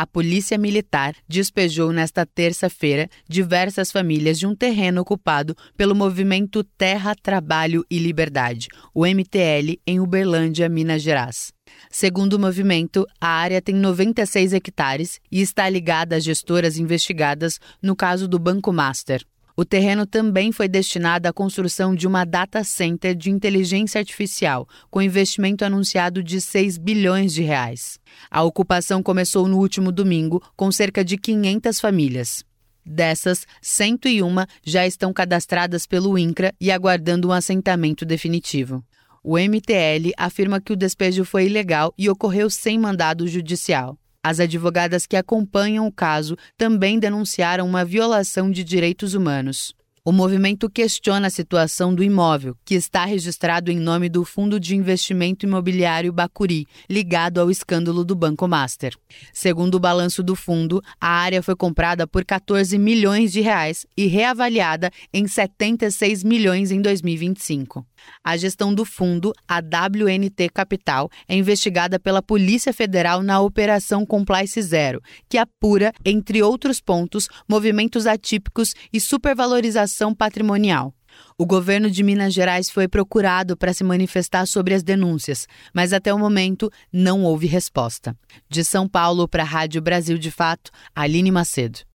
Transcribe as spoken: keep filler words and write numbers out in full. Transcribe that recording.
A Polícia Militar despejou nesta terça-feira diversas famílias de um terreno ocupado pelo movimento Terra, Trabalho e Liberdade, o M T L, em Uberlândia, Minas Gerais. Segundo o movimento, a área tem noventa e seis hectares e está ligada às gestoras investigadas no caso do Banco Master. O terreno também foi destinado à construção de uma data center de inteligência artificial, com investimento anunciado de seis bilhões de reais. A ocupação começou no último domingo, com cerca de quinhentas famílias. Dessas, cento e uma já estão cadastradas pelo INCRA e aguardando um assentamento definitivo. O M T L afirma que o despejo foi ilegal e ocorreu sem mandado judicial. As advogadas que acompanham o caso também denunciaram uma violação de direitos humanos. O movimento questiona a situação do imóvel, que está registrado em nome do Fundo de Investimento Imobiliário Bacuri, ligado ao escândalo do Banco Master. Segundo o balanço do fundo, a área foi comprada por quatorze milhões de reais e reavaliada em setenta e seis milhões em dois mil e vinte e cinco. A gestão do fundo, a W N T Capital, é investigada pela Polícia Federal na Operação Compliance Zero, que apura, entre outros pontos, movimentos atípicos e supervalorização patrimonial. O governo de Minas Gerais foi procurado para se manifestar sobre as denúncias, mas até o momento não houve resposta. De São Paulo para a Rádio Brasil de Fato, Aline Macedo.